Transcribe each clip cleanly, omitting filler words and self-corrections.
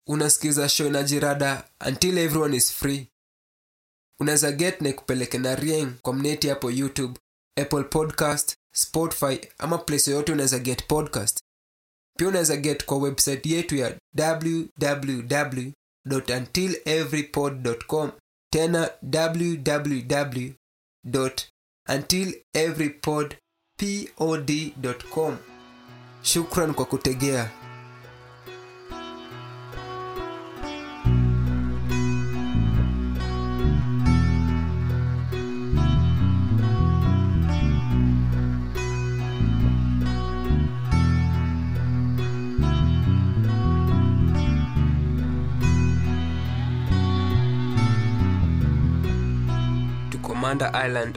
Unasikiza show na jirada Until Everyone is Free. Unaweza get na kupeleke na Rieng kwa mneti hapo YouTube, Apple Podcast, Spotify ama place yote unaweza get podcast. Pia unaweza get kwa website yetu ya www.untileverypod.com. Tena www.untileverypod.com. Shukran kwa kutegea. Commander Island,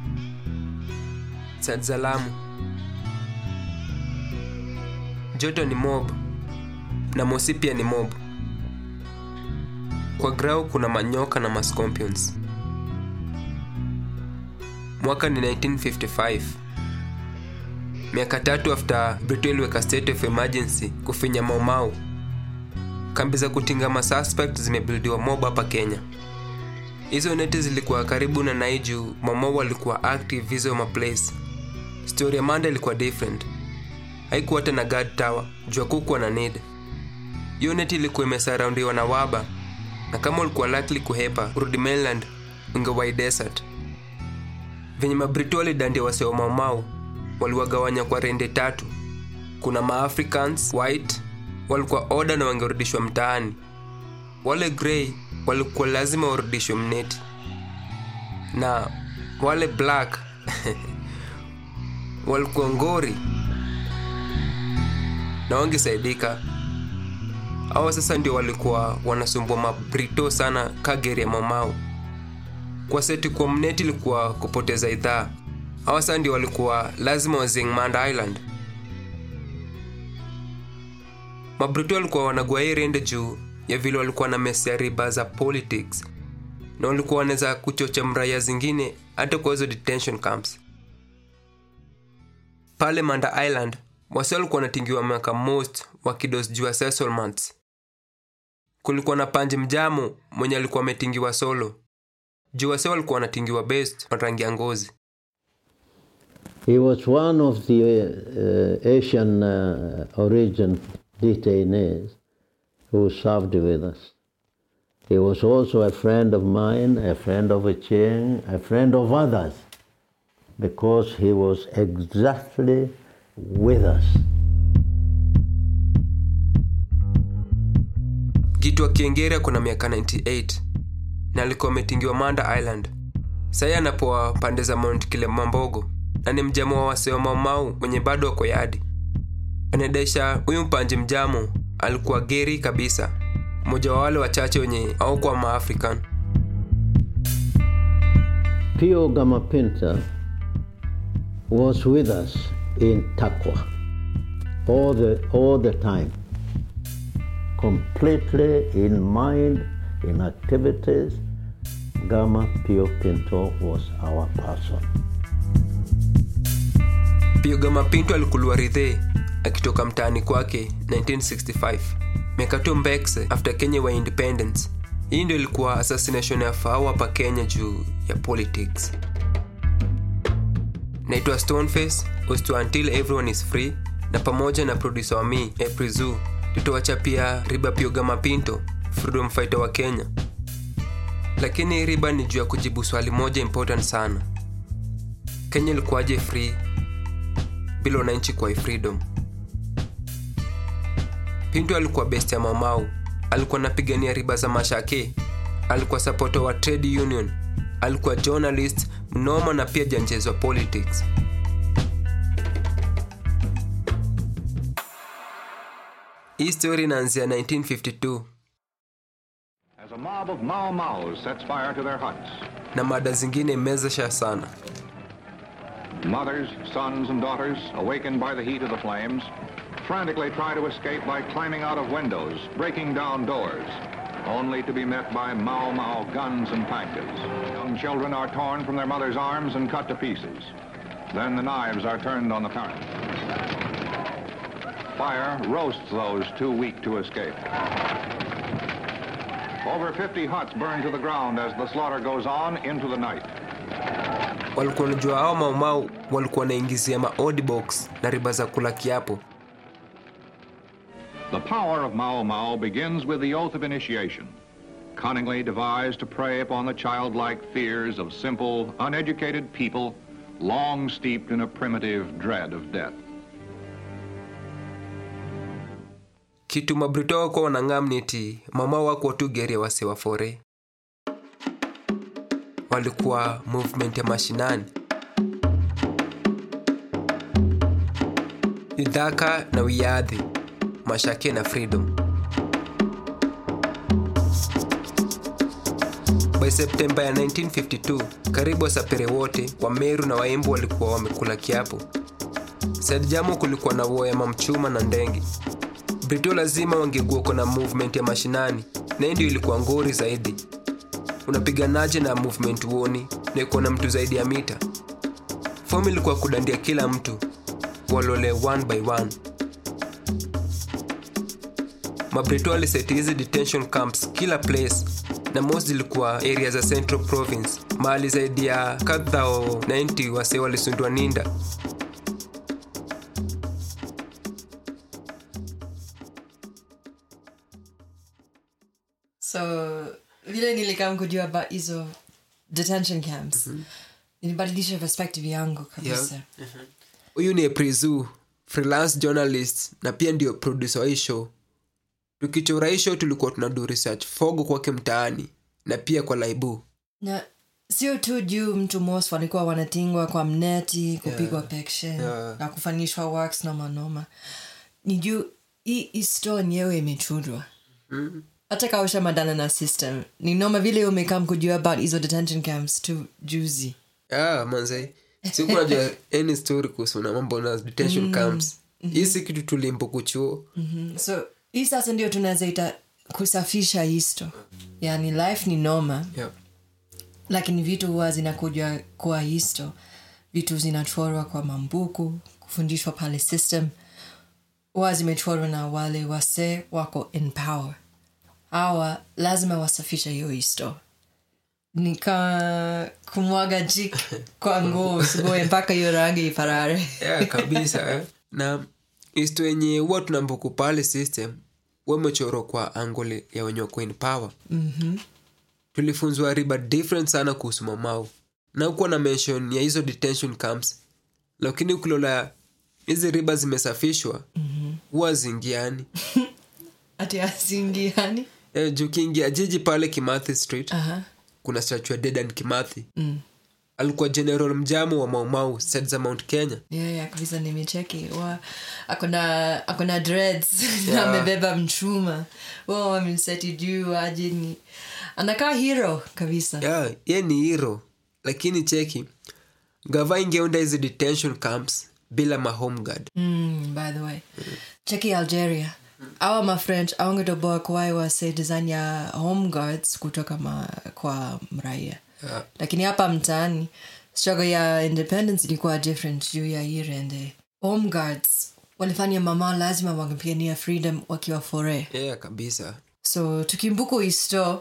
Sadzalamu. Joto ni mob na mosi pia ni mob. Kwa grau kuna manyoka na mascorpions. Mwaka ni 1955. Miaka 3 after Britain weka state of emergency kufinya Mau Mau. Kambi za kutinga masuspect zimebuildiwa mob hapa Kenya. Hizo neti zilikuwa karibu na Naiju, Mau Mau walikuwa active hizo place. Story ya Manda ilikuwa different. Haikuwa tena guard tower, jua kukuwa na need. Hiyo neti ilikuwa imesurroundiwa na waba, na kama ulikuwa likely kuhepa urudi mainland, ungewai desert. Venye mabrito walidandia waseo Mau Mau, waliwagawanya kwa rende 3. Kuna ma-Africans, white, walikuwa order na wangerudishwa mtaani. Wale grey walikuwa lazima warudishwe mneti. Na wale black walikuwa ngori na wangesaidika. Hawa sasa ndio walikuwa wanasumbua mabrito sana kageri ya Mau Mau. Kwa seti kwa mneti ilikuwa kupoteza idhaa. Hawa sasa ndio walikuwa lazima wazing Manda Island. Mabrito walikuwa wanagua hii rende juu ya vile walikuwa na mesi riba za politics, na walikuwa wanaweza kuchocha mraya zingine hata kwa hizo detention camps. Pale Manda Island, wase walikuwa wanatingiwa miaka most wakidos juu ya settlements. Kulikuwa na Panji Mjamu mwenye alikuwa ametingiwa solo. Juu wase walikuwa wanatingiwa based on rangi ya ngozi. He was one of the Asian origin detainees who served with us. He was also a friend of mine, a friend of Achieng, a friend of others, because he was exactly with us. Gitu wa Kiengere kuna miaka 98 na alikuwa ametingiwa Manda Island. Sasa anapoa pande za Mount Kilimambogo na ni mjamu wa waseo Mau Mau wenye bado wako yadi. Anadesha huyu Panji Mjamu alikuwa geri kabisa, mmoja wa wale wachache wenye hawakuwa ma-African. Pio Gamapinta was with us in Takwa all the time, completely in mind, in activities. Gama Pio Pinto was our person. Pio Gamapinto alikuwa ridhe akitoka mtaani kwake 1965. Miaka 2 mbekse after Kenya wa independence. Hii ndio ilikuwa assassination ya fawa hapa Kenya juu ya politics. Naitwa Stoneface, host wa Until Everyone is Free, na pamoja na producer wa mi, April Zoo, tutoacha pia Riba Pio Gamapinto, freedom fighter wa Kenya. Lakini Riba ni juu ya kujibu swali moja important sana. Kenya ilikuwaje free bila wananchi kwa freedom? Pinto alikuwa best ya Mau Mau, alikuwa anapigania riba za mashake, alikuwa supporter wa trade union, alikuwa journalist mnoma na pia janjezo wa politics. Hii story inaanzia 1952. As a mob of Mau Maus sets fire to their huts. Na mada zingine mezesha sana. Mothers, sons and daughters, awakened by the heat of the flames, frantically try to escape by climbing out of windows, breaking down doors, only to be met by Mau Mau guns and pankas. Young children are torn from their mothers' arms and cut to pieces. Then the knives are turned on the parents. Fire roasts those too weak to escape. Over 50 huts burn to the ground as the slaughter goes on into the night. Walikuwa wanajua hao Mau walikuwa wanaingizia maodi box na riba za kula kiapo. The power of Mau Mau begins with the oath of initiation, cunningly devised to prey upon the childlike fears of simple, uneducated people long steeped in a primitive dread of death. Kitu Mabrito wako wanangam niti mama wako tu geria wase wa fore. Walikuwa movement ya mashinani. Idhaka na Wiyadhi, Mashake na Freedom. By September ya 1952, karibu wasapere wote wa Meru na Waembu walikuwa wamekula kiapo. Said Jamo kulikuwa na woya mamchuma na Ndenge. Brito lazima wangekuwa na movement ya mashinani, na ndio ilikuwa ngori zaidi. Unapiganaje na movement uoni na iko na mtu zaidi ya mita? Fomu ilikuwa kudandia kila mtu, walole one by one. Mabrito aliseti hizi detention camps kila place, na most zilikuwa areas za Central Province, mahali zaidi ya kadhao 90 wase walisundwa Ninda. So, vile nilikam kujua about hizo detention camps, nilibadilisha perspective yangu kabisa. Huyu ni Prizu, freelance journalist na pia ndio producer wa hii show. Tukichora hii show tulikuwa tunadu research fogo kwake mtaani na pia kwa laibu. Na sio tu juu mtu most walikuwa wanatingwa kwa mneti, kupigwa pekshen, na kufanyishwa works noma. Ni juu hii store nyewe imechudwa. Hata kausha madana na system. Ni noma vile umekam kujua about hizo detention camps tu juzi. Manze. Sikuwa najua any story kuhusu na mambo na detention camps. Hii si kitu tulimpo kuchuo. So, hii sasa ndio tunazaita kusafisha histo. Yani life ni noma. Lakini vitu huwa zinakuja kwa histo. Vitu zinachorwa kwa mambuku, kufundishwa pale system. Huwa zimechorwa na wale wase wako in power. Hawa lazima wasafisha hiyo histo. Nika kumwaga jik kwa nguo usigoe mpaka hiyo rangi iparare. Kabisa. Na histo yenye huwa tunambuku pale system wamechorwa kwa angle ya wenye wako in power. Tulifunzwa riba different sana kuhusu Mau. Na ukuwa na mention ya hizo detention camps. Lakini ukulola hizi riba zimesafishwa huwa zingiani. Ati azingiani? Juu kiingia jiji pale Kimathi Street. Kuna statue ya Dedan Kimathi. Alikuwa General Mjamo wa Mau Said za Mount Kenya. Kabisa nimecheki. Akona dreads na amebeba mchuma. Wamemseti juu aje ni anakaa hero kabisa. Yeye ni hero. Lakini cheki, gava ingeunda hizi detention camps bila home guard. By the way. Cheki Algeria. Awa ma French awangedoboa kwa wase design ya home guards kutoka kwa mraia. Lakini hapa mtaani struggle ya independence ilikuwa different juu ya irende. Home guards walifanya mama lazima wangepigania freedom wakiwa fore. Kabisa. So tukimbuko histo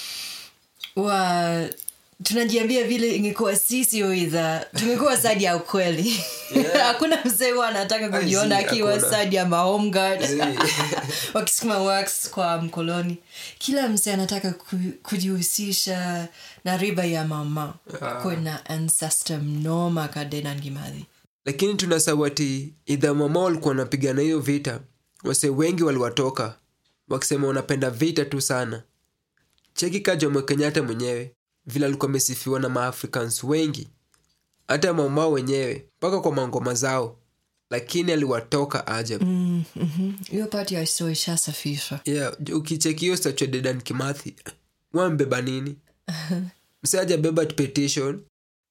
tunajiambia vile ingekuwa sisi oidha tungekuwa side ya ukweli. Hakuna mzee anataka kujiona akiwa side ya home guard wakisukuma works kwa mkoloni. Kila mzee anataka kujihusisha na riba ya mama. Kuna ancestor noma kadena Kimathi. Lakini tunasawati idha mama walikuwa wanapigana hiyo vita, wase wengi waliwatoka wakisema wanapenda vita tu sana. Cheki ka Jomo Kenyatta mwenyewe vile alikuwa amesifiwa na Maafricans wengi, hata Mau wenyewe mpaka kwa mangoma zao, lakini aliwatoka ajabu. Hiyo party ya story shasafishwa. Ukicheki hiyo statue ya Dedan Kimathi, wambeba nini? Msaja beba petition.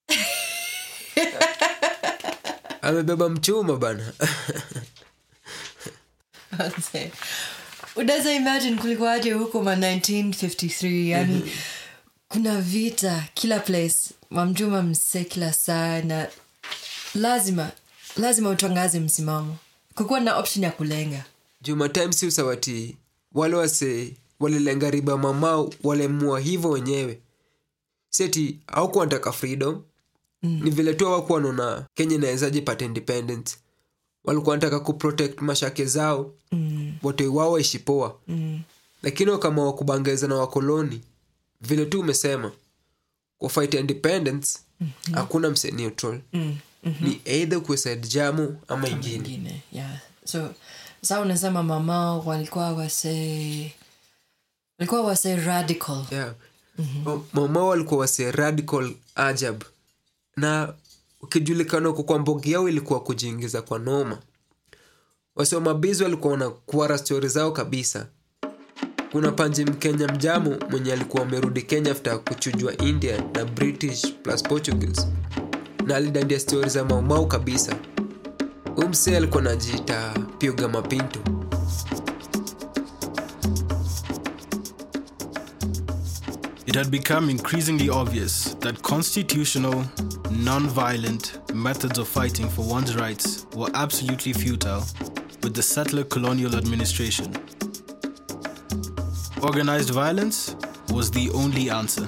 Amebeba mchuma bana. Unaweza imagine kulikuwa aje huko 1953, yani kuna vita kila place, mamjuma mse kila saa, na lazima utangaze msimamo. Kukuwa na option ya kulenga. Juma time si usawati wale wase walilenga riba mamao, walemua hivyo wenyewe. Seti haukuwa wanataka freedom. Ni vile tu hawakuwa wanaona Kenya inawezaje pata independence. Walikuwa wanataka kuprotect mashake zao. Wote wao waishi poa. Lakini kama wakubangeza na wakoloni, vile tu umesema, kwa fight independence hakuna mse neutral. Ni either kwa side jamu ama ingine. Yeah. So sasa unasema mamao walikuwa wase radical. Yeah. Mamao walikuwa wase radical ajab. Na ukijulikana kwa mbogi yao ilikuwa kujiingiza kwa noma. Wase wa mabizi walikuwa wanakuara story zao kabisa. Kuna Panji Mkenya mjamu mwenye alikuwa amerudi Kenya after kuchujwa India na British plus Portuguese. Na alidandia stories za Mau kabisa. Umse alikuwa anajiita Piuga Mapinto. It had become increasingly obvious that constitutional, non-violent methods of fighting for one's rights were absolutely futile with the settler colonial administration. Organized violence was the only answer.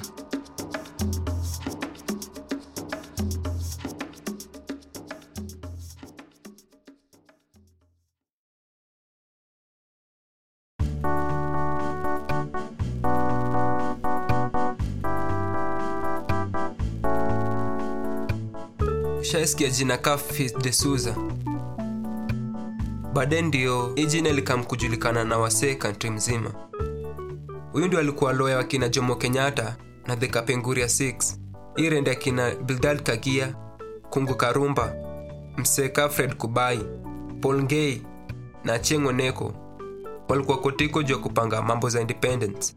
Shaisikia jina Fils de Souza. Baadaye ndio hii jina likamkujulikana na wasee country mzima. Huyu ndio alikuwa lawyer wa kina Jomo Kenyatta na the Kapenguria 6. Irende ya kina Bildad Kagia, Kungu Karumba, Mseka Fred Kubai, Paul Ngei na Chengo Neko. Walikuwa kotiko juu kupanga mambo za independence.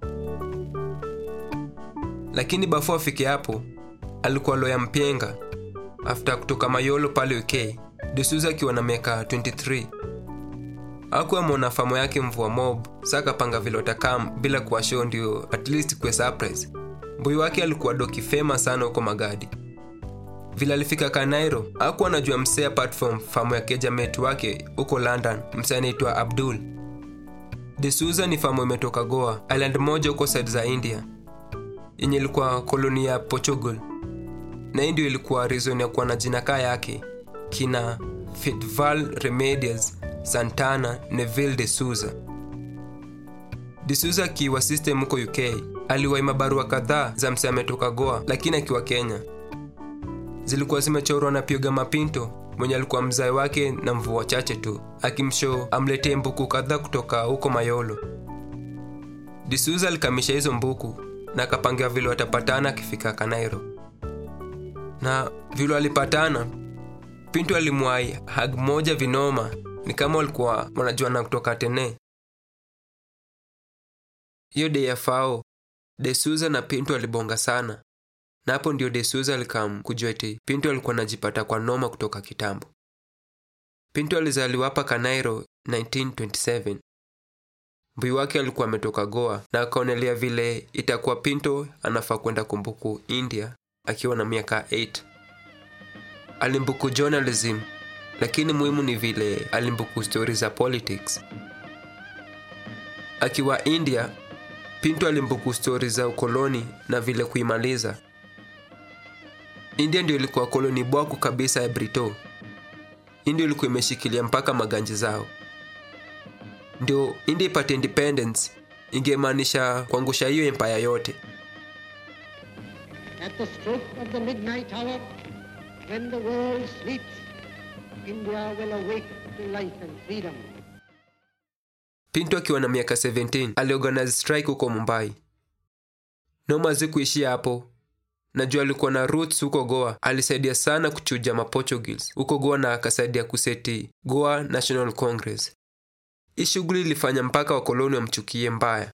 Lakini before afike hapo, alikuwa lawyer mpenga. After kutoka Mayolo pale UK, De Souza akiwa na miaka 23. Hakuwa mwana famo yake mvua mob, saka panga vile watakam bila kuwa show ndio at least kwa surprise. Mbuyu wake alikuwa doki famous sana huko Magadi. Vile alifika Kanairo, hakuwa anajua msee apart from famo ya keja mate wake huko London, msee anaitwa Abdul. De Souza ni famo imetoka Goa, island moja huko side za India, yenye ilikuwa koloni ya Portugal. Na hii ndio ilikuwa reason ya kuwa na jina kaa yake, kina Fitval Remedios Santana Neville De Souza. De Souza akiwa system huko UK, aliwahi mabarua kadhaa za msee ametoka Goa, lakini akiwa Kenya. Zilikuwa zimechorwa na Piuga Mapinto, mwenye alikuwa mzai wake na mvua chache tu, akimshow amletee mbuku kadhaa kutoka huko Mayolo. De Souza alikamisha hizo mbuku na akapangia vile watapatana akifika Kanairo. Na vile alipatana, Pinto alimwai hug moja vinoma, ni kama walikuwa wanajuana kutoka Tene. Hiyo day ya fao, De Souza na Pinto alibonga sana. Na hapo ndio De Souza alikam kujua eti Pinto alikuwa anajipata kwa noma kutoka kitambo. Pinto alizaliwa hapa Kanairo 1927. Mbuyu wake alikuwa ametoka Goa na akaonelea vile itakuwa Pinto anafaa kwenda kumbuku India akiwa na miaka 8. Alimbuku journalism, lakini muhimu ni vile alimbuku stories za politics. Akiwa India, Pinto alimbuku stories za ukoloni na vile kuimaliza. India ndio ilikuwa koloni bwaku kabisa ya Brito. India ilikuwa imeshikilia mpaka maganji zao. Ndio India ipate independence, ingemaanisha kuangusha hiyo empire yote. At the stroke of the midnight hour, when the world sleeps, India will awake to life and freedom. Pinto akiwa na miaka 17 aliorganize strike huko Mumbai. Noma zikuishia hapo. Najua alikuwa na roots huko Goa, alisaidia sana kuchuja Portuguese huko Goa na akasaidia kuseti Goa National Congress. Hii shughuli ilifanya mpaka wakoloni wamchukie mbaya.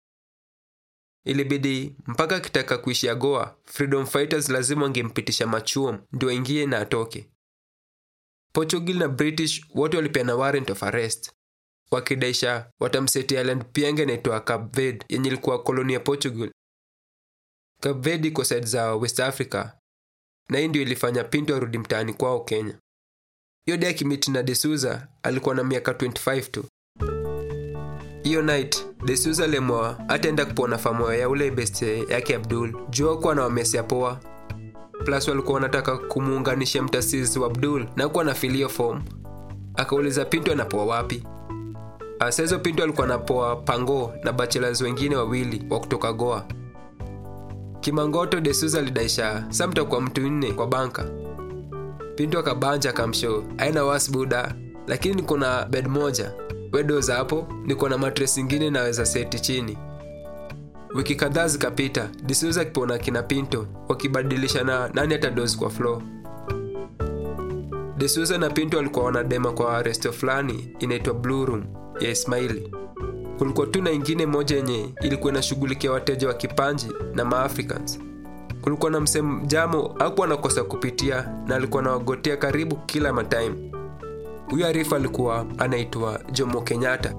Ilibidi mpaka kitaka kuishia Goa, freedom fighters lazima wangempitisha machuom ndio ingie na atoke. Portugal na British wote walipeana warrant of arrest, wakidaisha watamseti island pienge inaitwa Cape Verde yenye ilikuwa koloni ya Portugal. Cape Verde iko side za West Africa, na hii ndio ilifanya Pinto arudi mtaani kwao Kenya. Hiyo day akimiti na De Souza alikuwa na miaka 25 tu. Hiyo night D'Souza lemwa ataenda kupona famoyo ya ule beste yake Abdul. Jua kwa na wamesia poa. Plus walikuwa wanataka kumuunganisha mtasizi wa Abdul na kuwa na filio form. Akauliza Pinto anapoa wapi. Asezo Pinto alikuwa anapoa Pango na bachelors wengine wawili wa kutoka Goa. Kimangoto D'Souza alidaisha samta kwa mtu 4 kwa banka. Pinto akabanja kamshow aina wasbuda, lakini niko na bed moja. Wedoza hapo niko na mattress nyingine naweza seti chini. Wiki kadhaa zikapita, D'Souza kipona kina Pinto wakibadilishana nani atadozi kwa floor. D'Souza na Pinto walikuwa wanadema kwa resto fulani inaitwa Blue Room ya Ismaili. Kulikuwa tu na ingine moja yenye ilikuwa inashughulikia wateja wa Kipanji na Ma-Africans. Kulikuwa na msemo Jamo hakuwa anakosa kupitia na alikuwa anawagotea karibu kila time. Huyu Arifa alikuwa anaitwa Jomo Kenyatta.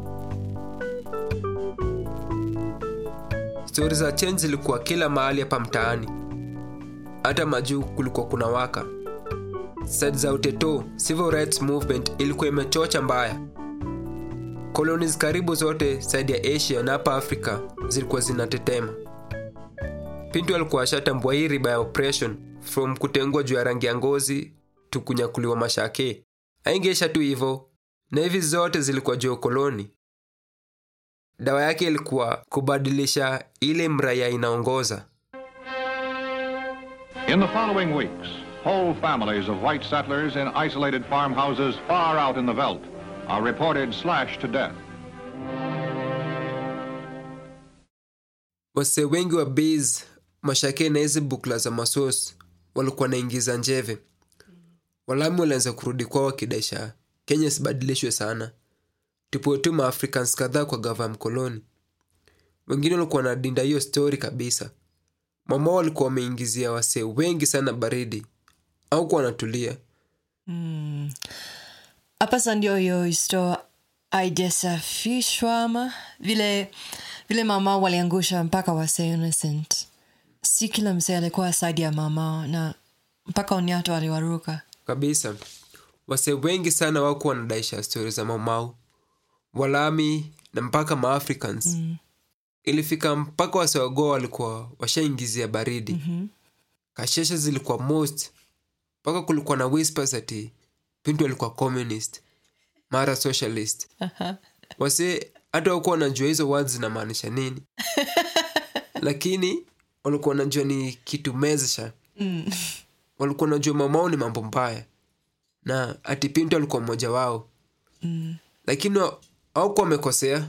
Stories za change zilikuwa kila mahali hapa mtaani. Hata majuu kulikuwa kuna waka. Side za uteto, civil rights movement ilikuwa imechocha mbaya. Colonies karibu zote side ya Asia na hapa Afrika zilikuwa zinatetema. Pinto alikuwa ashatambua hii riba ya oppression from kutengwa juu ya rangi ya ngozi tu kunyakuliwa mashake. Aingesha tu hivyo, na hivi zote zilikuwa juu ya koloni. Dawa yake ilikuwa kubadilisha ile mraya inaongoza. In the following weeks, whole families of white settlers in isolated farmhouses far out in the veldt are reported slashed to death. Wase wengi wa base mashake na hizi bukla za masos walikuwa naingiza njeve. Walami walianza kurudi kwao wakidaisha Kenya sibadilishwe sana. Tupo tu Ma-Africans kadhaa kwa gava mkoloni. Wengine walikuwa na dinda hiyo story kabisa. Mama walikuwa wameingizia wase wengi sana baridi. Au kwa natulia. Hapa sasa ndio hiyo history haijasafishwa ama vile mama waliangusha mpaka wase innocent. Si kila msee alikuwa side ya mama na mpaka Onyato aliwaruka. Kabisa. Wase wengi sana wako wanadaisha stories za mamau. Walami na mpaka Ma-Africans. Ilifika mpaka wase wa Goa walikuwa washaingizia baridi. Kashesha zilikuwa most. Mpaka kulikuwa na whispers ati Pinto alikuwa communist, mara socialist. Wase hata wakuwa wanajua hizo words zinamaanisha nini. Lakini walikuwa wanajua ni kitu mezesha. Walikuwa wanajua mamao ni mambo mbaya. Na ati Pinto alikuwa mmoja wao. Lakini hawakuwa wamekosea.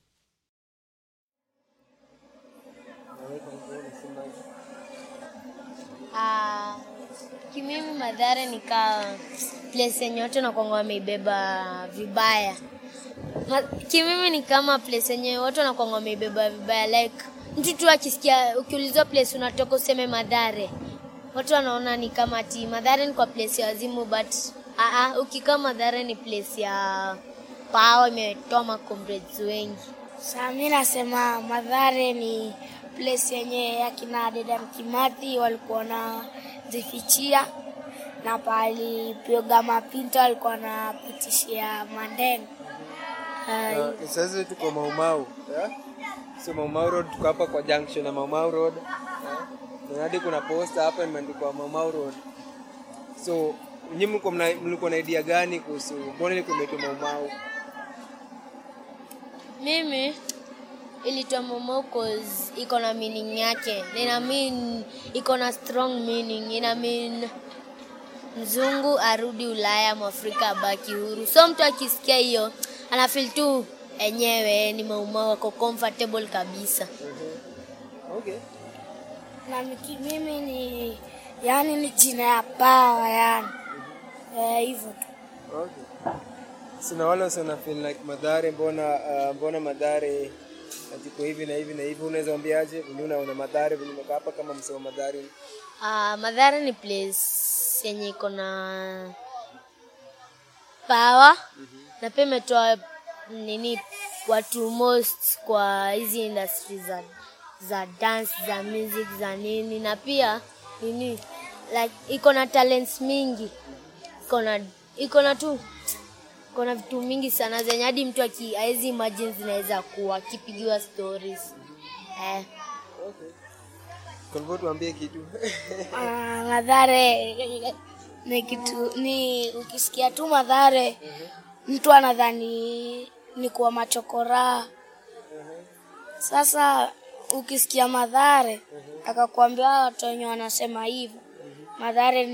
Kimimi Mathare nika place yenye watu na kwanga wameibeba vibaya. Kimimi ni kama place yenye watu na kwanga wameibeba vibaya, like mtu tu akisikia ukiulizwa place unatoka useme Mathare, watu wanaona ni kama ati Mathare ni kwa place ya wazimu, but ukikaa Mathare ni place ya power, imetoa ma comrades wengi. Sasa mimi nasema Mathare ni place yenye ya kina Dedan Kimathi walikuwa na zifichia, na pali Pioga Mapinto alikuwa anapitishia Mandeng. Sasa tuko Maumau, so Maumau Road tuko hapa kwa junction na Maumau Road. Na hadi kuna poster hapa imeandikwa Maumau Road. So nyinyi mlikuwa na idea gani kuhusu mbona ile kumeitwa Maumau? Mimi ilitwa Maumau cause iko na meaning yake. Ina mean iko na strong meaning. Ina mean mzungu arudi Ulaya, Mwafrika abaki huru. So mtu akisikia hiyo ana feel tu enyewe ni Maumau wako comfortable kabisa. Okay. Na mimi ni yani ni jina ya power yani. Hivyo tu. Okay. Sina wala sana feel like Mathare, mbona Mathare atiko hivi na hivi na hivi, unaweza ambiaje unaona Mathare vile mko hapa kama msema Mathare? Mathare ni place yenye iko na power. Na pia imetoa nini watu most kwa hizi industries za dance, za music, za nini, na pia nini like iko na talents mingi. Iko na tu kuna vitu mingi sana zenye hadi mtu haezi imagine zinaweza kuwa kipigiwa stories. Okay. Kwa tuambie kitu. Mathare ni kitu ni ukisikia tu Mathare mtu anadhani ni kwa machokora. Sasa ukisikia Mathare akakwambia watu wenye wanasema hivyo. Mathare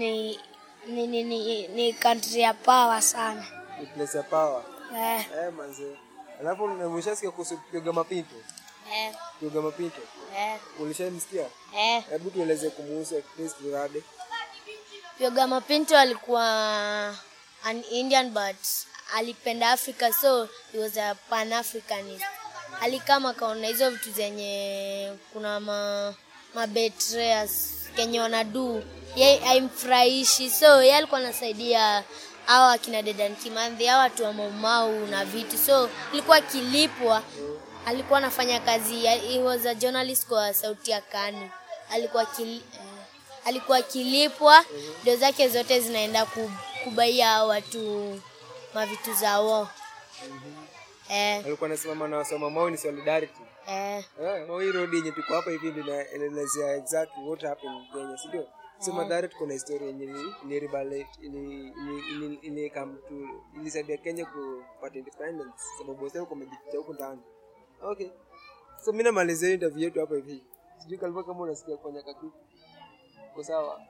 ni country ya power sana. Ni place ya power. Manze. Alafu unamshasikia kuhusu Piuga Mapinto? Piuga Mapinto? Ulishamsikia? Hebu tueleze kumuhusu Chris Durade. Piuga Mapinto alikuwa an Indian but alipenda Africa, so he was a Pan-Africanist. Alikama kaona hizo vitu zenye kuna betrayers Kenya wanadu. Yeye haimfurahishi, so yeye alikuwa anasaidia hawa akina Dedan Kimathi, hawa watu wa Mau Mau na vitu. So ilikuwa kilipwa, alikuwa anafanya kazi. He was a journalist kwa Sauti ya Kani. Alikuwa kilipwa, ndio zake zote zinaenda kubaia watu mavitu zao. Alikuwa anasimama na wasema Mau ni solidarity. Mau hii road yenye tuko hapa hivi ndio inaelezea exactly what happened in Kenya, sio? So Mathare kuna historia yenye ni rebellion ili come to ilisaidia Kenya kupata independence sababu wao wamejificha huko ndani. Okay. So mimi namalizia interview yetu hapa hivi. Sijui kalikuwa kama unasikia kufanya kitu. Kwa sawa.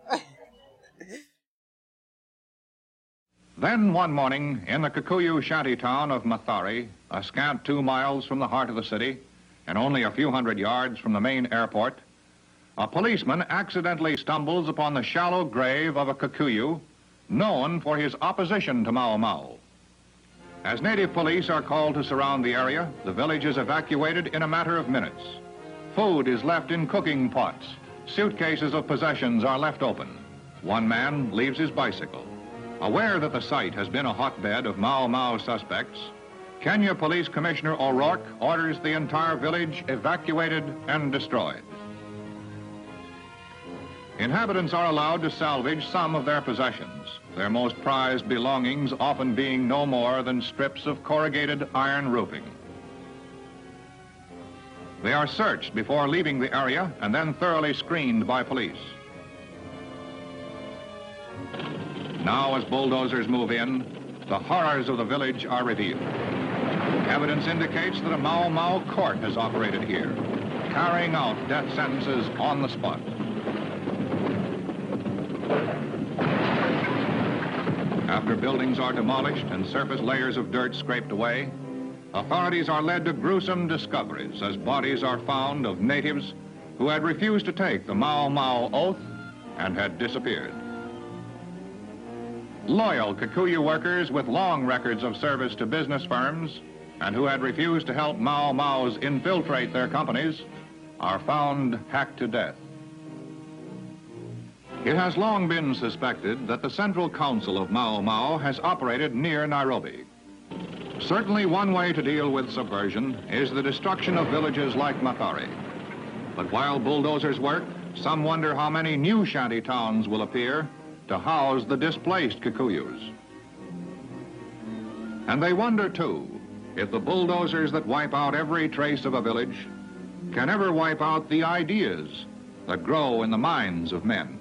Then one morning, in the Kikuyu shanty town of Mathare, a scant 2 miles from the heart of the city, and only a few hundred yards from the main airport, a policeman accidentally stumbles upon the shallow grave of a Kikuyu known for his opposition to Mau Mau. As native police are called to surround the area, the village is evacuated in a matter of minutes. Food is left in cooking pots. Suitcases of possessions are left open. One man leaves his bicycle. Aware that the site has been a hotbed of Mau Mau suspects, Kenya Police Commissioner O'Rourke orders the entire village evacuated and destroyed. Inhabitants are allowed to salvage some of their possessions, their most prized belongings often being no more than strips of corrugated iron roofing. They are searched before leaving the area and then thoroughly screened by police. Now, as bulldozers move in, the horrors of the village are revealed. Evidence indicates that a Mau Mau court has operated here, carrying out death sentences on the spot. After buildings are demolished and surface layers of dirt scraped away, authorities are led to gruesome discoveries as bodies are found of natives who had refused to take the Mau Mau oath and had disappeared. Loyal Kikuyu workers with long records of service to business firms and who had refused to help Mau Maus infiltrate their companies are found hacked to death. It has long been suspected that the Central Council of Mau Mau has operated near Nairobi. Certainly one way to deal with subversion is the destruction of villages like Mathare. But while bulldozers work, some wonder how many new shanty towns will appear to house the displaced Kikuyus. And they wonder, too, if the bulldozers that wipe out every trace of a village can ever wipe out the ideas that grow in the minds of men.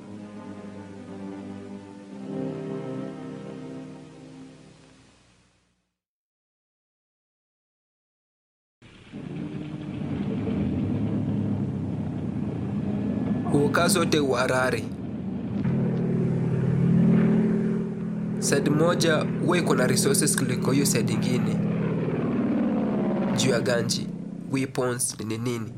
Huoka zote Harare. Side moja huwa iko na resources kuliko hiyo side nyingine. Juu ya ganji, weapons ni nini.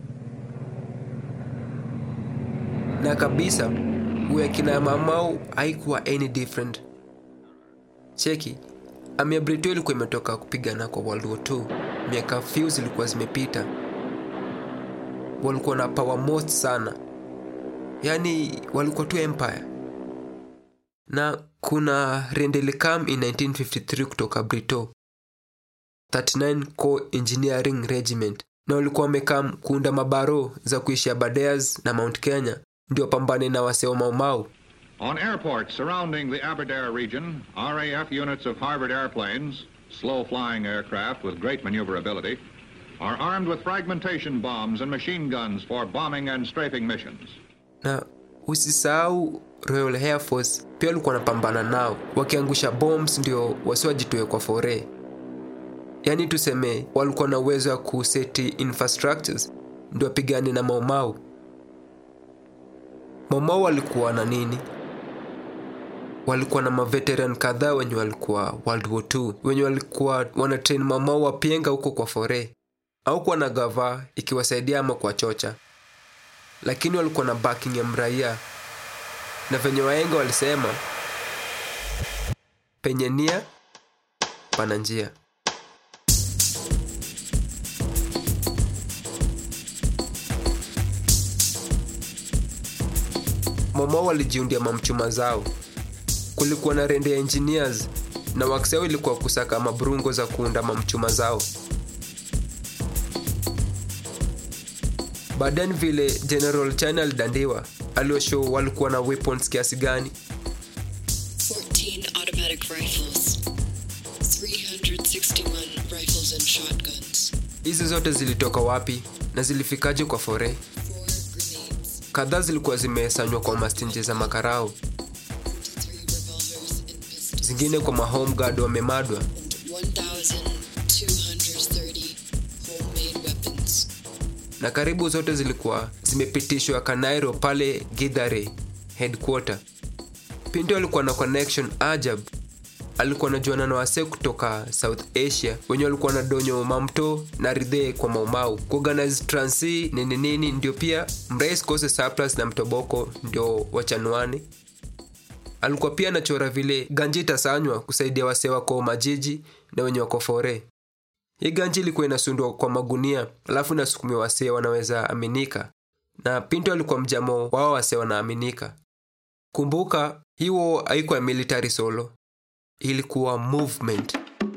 Na kabisa, huwa kina Mau Mau haikuwa any different. Cheki, Army ya Britain ilikuwa imetoka kupigana kwa World War II. Miaka few zilikuwa zimepita. Walikuwa na power most sana. Yani walikuwa tu empire. Na kuna Rendelikam in 1953 kutoka Britain. 39 Corps Engineering Regiment. Na walikuwa wamekam kuunda mabaro za kuishi Aberdares na Mount Kenya. Ndio pambane na waseo Mau Mau. On airports surrounding the Aberdare region, RAF units of Harvard airplanes, slow-flying aircraft with great maneuverability, are armed with fragmentation bombs and machine guns for bombing and strafing missions. Na usisahau Royal Air Force pia walikuwa wanapambana nao, wakiangusha bombs ndio wasiwajitoe kwa foray. Yani tuseme walikuwa na uwezo wa kuseti infrastructures ndio wapigane na Mau Mau. Mau Mau walikuwa na nini? Walikuwa na maveteran kadhaa wenye walikuwa World War II, wenye walikuwa wanatrain Mau Mau wapienga huko kwa foray, au kwa na gava ikiwasaidia ama kwa chocha. Lakini walikuwa na backing ya mraia, na venye waenga walisema penye nia pana njia. Mau Mau walijiundia mamchuma zao. Kulikuwa na rende ya engineers na wakseo ilikuwa kusaka mabrungo za kuunda mamchuma zao. Baadaye vile General China alidandiwa, alioshow walikuwa na weapons kiasi gani. 14 automatic rifles, 361 rifles and shotguns. Hizi zote zilitoka wapi na zilifikaje kwa foray? Kadhaa zilikuwa zimesanywa kwa mastinje za makarao, zingine kwa mahome guard wamemadwa, 1230 homemade weapons. na karibu zote zilikuwa zimepitishwa Kanairo pale Githare headquarter. Pinto alikuwa na connection ajab. Alikuwa anajuana na wase kutoka South Asia wenye walikuwa na donyo mamto na ridhe kwa Mau Mau kuorganize transi nini ndio pia mrais kose surplus na mtoboko ndio wachanuane. Alikuwa pia anachora vile ganji itasanywa kusaidia wase wako majiji na wenye wako foray. Hii ganji ilikuwa inasundwa kwa magunia alafu nasukumiwa wase wanaweza aminika, na Pinto alikuwa mjamo wao wase wanaaminika. Kumbuka hiyo haikuwa military solo, ilikuwa movement.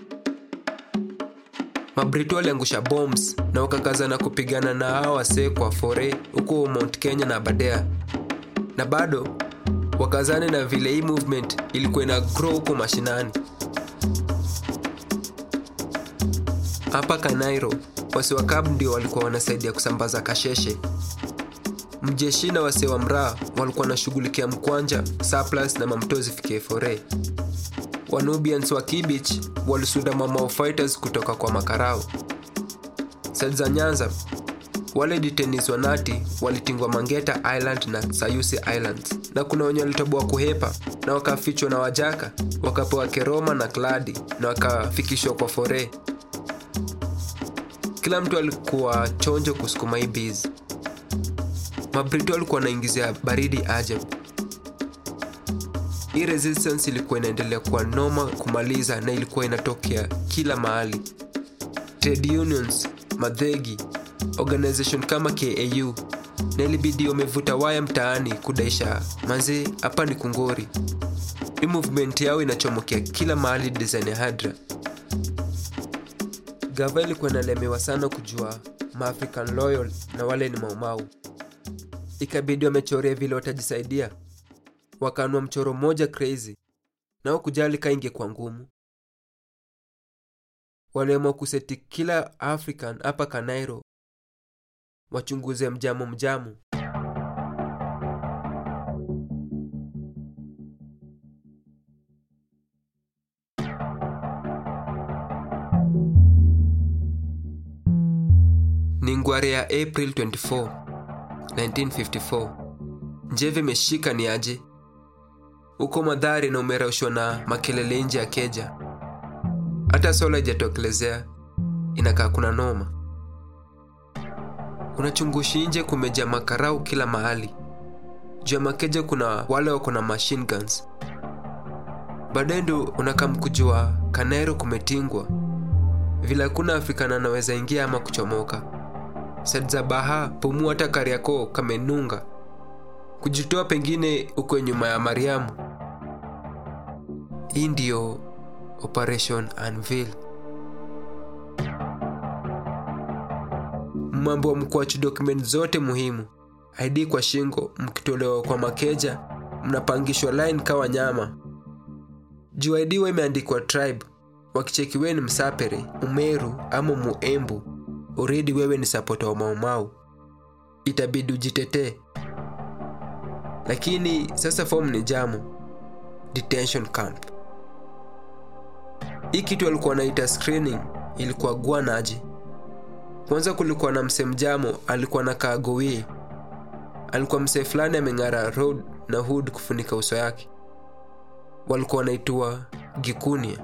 Mabrito waliangusha bombs na wakakazana kupigana na hao wase kwa foray huko Mount Kenya na Aberdare. Na bado wakazane na vile hii movement ilikuwa ina grow huko mashinani. Hapa Kanairo, wase wa Kab ndio walikuwa wanasaidia kusambaza kasheshe. Mjeshi na wase wa Mraa walikuwa wanashughulikia mkwanja, surplus na mamtozi fikie foray. Wanubians wa Kibich walisunda Mau Mau fighters kutoka kwa makarao. Side za Nyanza, wale detainees wa Nati walitingwa Mangeta Island na Sayusi Islands, na kuna wenye walitoboa kuhepa na wakafichwa na Wajaka, wakapewa Keroma na Kladi na wakafikishwa kwa foray. Kila mtu alikuwa chonjo kusukuma hii biz. Mabrito walikuwa wanaingizia baridi ajabu. Hii resistance ilikuwa inaendelea kuwa noma kumaliza na ilikuwa inatokea kila mahali. Trade unions, madhegi, organization kama KAU, na ilibidi wamevuta waya mtaani kudaisha manze hapa ni kungori. Hii movement yao inachomokea kila mahali design ya Hadra. Gava ilikuwa inalemewa sana kujua Ma-African loyal na wale ni Mau Mau. Ikabidi wamechorea vile watajisaidia. Wakanua mchoro moja crazy na kujali kainge kwa ngumu. Waliamua kuseti kila African hapa Kanairo wachunguze mjamo. Ni ngware ya April 24, 1954. Njeve meshika ni aje. Uko Madhari na umeraushwa na makelele nje ya keja. Hata sola ijatokelezea, inakaa kuna noma. Unachungushi nje kumeja makarau kila mahali. Juu ya makeja kuna wale wako na machine guns. Baadaye ndo unakamkujua Kanairo kumetingwa. Vila kuna Afrikana anaweza ingia ama kuchomoka. Side za Baha, Pumu hata Kariakoo kamenunga. Kujitoa pengine uko nyuma ya Mariamu. Hii ndio Operation Anvil. Mambo mkuachu document zote muhimu. ID kwa shingo mkitolewa kwa makeja mnapangishwa line kawa nyama. Juu ID imeandikwa tribe. Wakicheki wewe ni Msapere, Umeru ama Muembu, already wewe ni supporter wa Mau Mau. Itabidi ujitetee. Lakini sasa form ni jamu. Detention camp. Hii kitu walikuwa wanaita screening ilikuwa guanaji. Kwanza kulikuwa na mse mjamo alikuwa na Kagowie. Alikuwa mse fulani ameng'ara road na hood kufunika uso yake. Walikuwa wanaitwa Gikunia.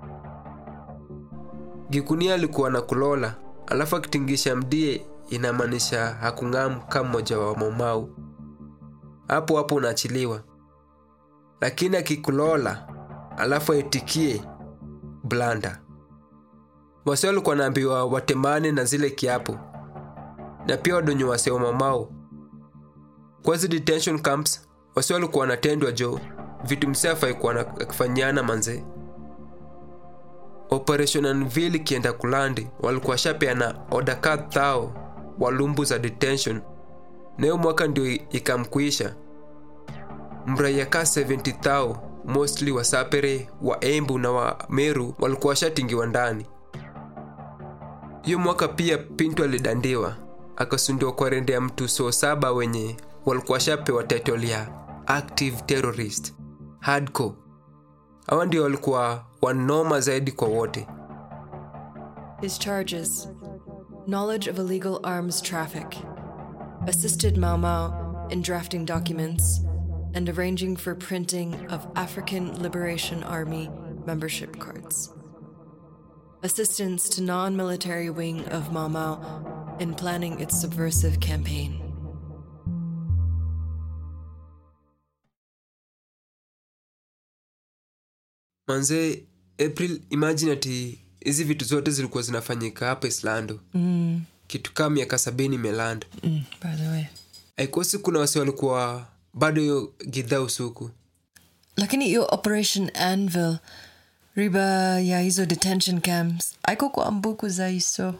Gikunia alikuwa na kulola, alafu akitingisha mdie inamaanisha hakung'amu kama mmoja wa Mau Mau. Hapo unaachiliwa. Lakini akikulola alafu aitikie blanda. Wase walikuwa naambiwa watemane na zile kiapo. Na pia wadonyo wase wa Mau Mau. Kwa hizo detention camps, wase walikuwa wanatendwa jo vitu msafa ikuwa nakifanyana manze. Operation Anvil kienda kulandi, walikuwa shapeana order card thao walumbu za detention. Neo mwaka ndio ikamkuisha. Mraia ka 70 thao, mostly wa Sapere, wa Embu na wa Meru walikuwa shatingiwa ndani. Hiyo mwaka pia Pinto alidandiwa, akasundiwa kwa rende ya mtu 7 wenye walikuwa shapewa title ya active terrorist, hardcore. Hawa ndio walikuwa wanoma zaidi kwa wote. His charges: knowledge of illegal arms traffic, assisted Mau Mau in drafting documents, and arranging for printing of African Liberation Army membership cards. Assistance to non-military wing of Mau Mau in planning its subversive campaign. Manze, April, imagine ati hizi vitu zote zilikuwa zinafanyika hapa Islando. Kitu kama miaka 70 imelanda. By the way. Haikosi kuna wase walikuwa bado hiyo gidha usiku. Lakini hiyo Operation Anvil, riba ya hizo detention camps, haiko kwa mbuku za hizo.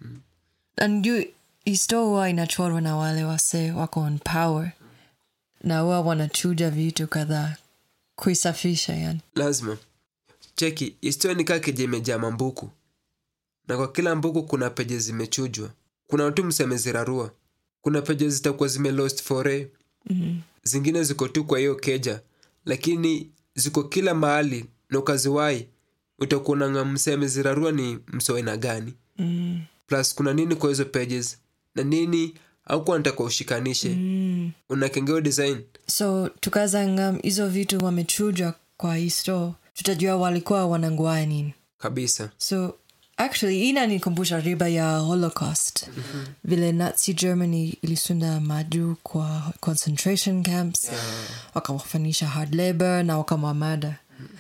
And you, histo huwa inachorwa na wale wase wako on power. Na huwa wanachuja vitu kadhaa kuisafisha yani. Lazima. Cheki, histo ni kake imejaa mambuku. Na kwa kila mbuku kuna peje zimechujwa. Kuna watu msemezirarua. Kuna peje zitakuwa zime lost forever. Zingine ziko tu kwa hiyo keja, lakini ziko kila mahali na ukaziwai utakuwa na msemezirarua ni msoena gani. Plus kuna nini kwa hizo pages na nini au kwa nataka ushikanishe. Unakengeo design. So tukazanga hizo vitu wamechujwa kwa hii store, tutajua walikuwa wananguaya nini kabisa. So actually inanikumbusha riba ya Holocaust. Vile Nazi Germany ilisunda madu kwa concentration camps, wakawafanisha hard labor na wakamwamada.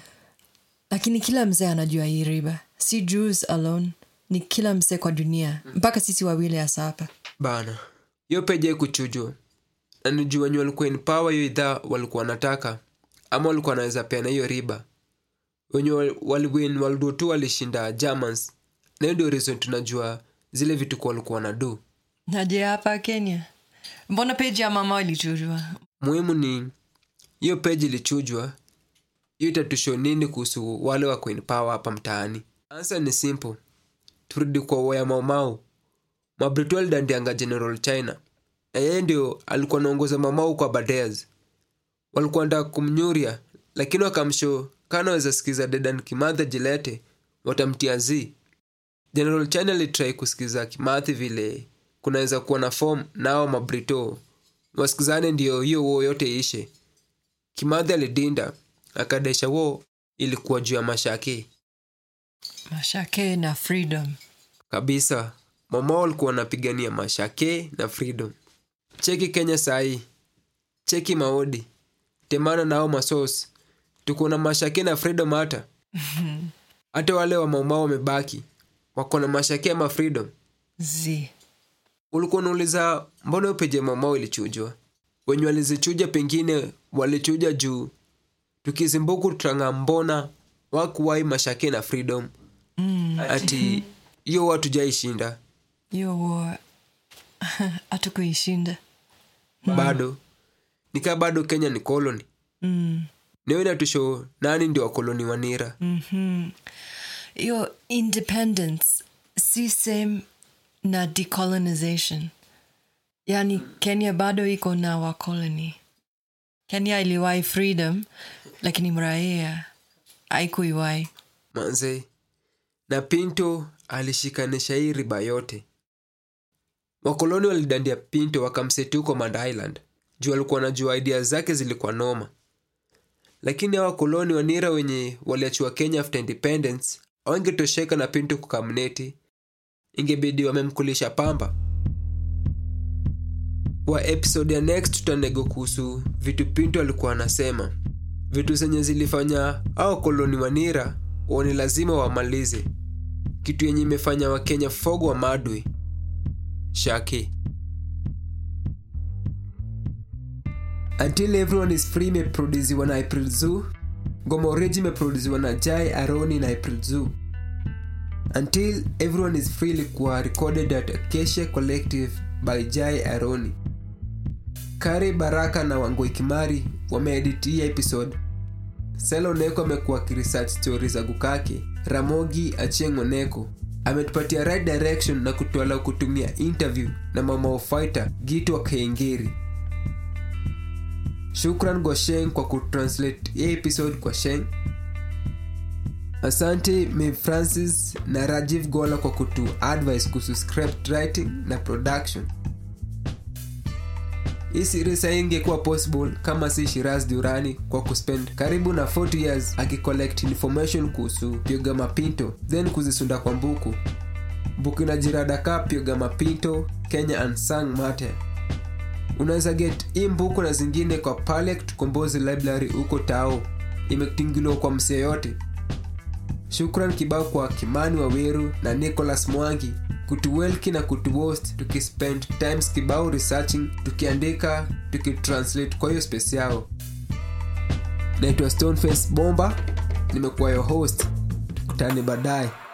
Lakini kila mzee anajua hii riba. Si Jews alone, ni kila mzee kwa dunia. Mpaka sisi wawili hasa hapa. Bana, hiyo peje kuchujwa. Na nijua wenye walikuwa in power hiyo idhaa walikuwa wanataka. Ama walikuwa wanaweza peana hiyo riba. Wenye waliwin walduotu walishinda Germans. Na hiyo ndio reason tunajua zile vitu kwa walikuwa wanadu. Naje hapa Kenya? Mbona peji ya mama ilichujwa? Muhimu ni hiyo peji ilichujwa. Hiyo itatusho nini kuhusu wale wako in power hapa mtaani? Answer ni simple. Turudi kwa waya Mau Mau. Mabritu alidandianga General China. Na yeye ndio alikuwa anaongoza Mau Mau kwa Badez. Walikuwa nda kumnyuria, lakini wakamsho kana weza sikiza Dedan Kimathi jilete, watamtia zi. General China alitry kusikiza Kimathi vile kunaweza kuwa na form nao mabrito. Wasikizane ndio hiyo wo yote ishe. Kimathi alidinda, akadesha wo ilikuwa juu ya mashake. Mashake na freedom. Kabisa, Mau Mau alikuwa anapigania mashake na freedom. Cheki Kenya sahi. Cheki Maodi. Temana nao masos. Tuko na mashake na freedom hata. Hata wale wa Mau Mau wamebaki. Wako na mashake ama freedom. Zi. Ulikuwa unauliza mbona upeje Mau Mau ilichujwa? Wenye walizichuja pengine walichuja juu. Tukizimbuku tutanga mbona wakuwai mashake na freedom. Ati hiyo watu jaishinda. Hiyo war hatukuishinda. Bado. Nika bado Kenya ni colony. Ndio inatushow nani ndio wakoloni wa Nira. Your independence si same na decolonization. Yani Kenya bado iko na wakoloni. Kenya iliwahi freedom, lakini mraia haikuiwahi. Manze, na Pinto alishikanisha hii riba yote. Wakoloni walidandia Pinto wakamseti huko Mand Island. Juu alikuwa anajua idea zake zilikuwa noma. Lakini hawa wakoloni wa Nira wenye waliachua Kenya after independence, hawangetosheka na Pinto kukamneti. Ingebidi wamemkulisha pamba. Kwa episode ya next tutanego kuhusu vitu Pinto alikuwa anasema. Vitu zenye zilifanya hao koloni wa Nira wani lazima wamalize. Kitu yenye imefanya wa Kenya fogo wa madui. Shaki. Until Everyone is Free imeproduziwa na April Zoo. Ngoma Origi imeproduziwa na Jai Aroni na April Zoo. Until Everyone is Free ilikuwa recorded at Acacia Collective by Jai Aroni. Kari Baraka na Wangui Kimari wameedit hii episode. Selo Neko amekuwa kiresearch stories za Gukake. Ramogi Achieng' Oneko ametupatia right direction na kutuala kutumia interview na mama fighter Gitu wa Kaingeri. Shukran kwa Sheng kwa kutranslate hii episode kwa Sheng. Asante me Francis na Rajiv Gola kwa kutu advice kuhusu script writing na production. Hii series haingekuwa possible kama si Shiraz Durani kwa kuspend karibu na 40 years akicollect information kuhusu Pyoga Mapinto, then kuzisunda kwa mbuku. Mbuku inajirada ka Pyoga Mapinto, Kenya Unsung Matter. Unaweza get hii mbuku na zingine kwa Palek Kombozi Library uko Tao. Imetingiliwa kwa msee yote. Shukran kibao kwa Kimani Waweru na Nicholas Mwangi kutuwelki na kutuhost, tukispend times kibao researching, tukiandika, tukitranslate kwa hiyo space yao. Naitwa Stoneface Bomba, nimekuwa your host. Tukutane baadaye.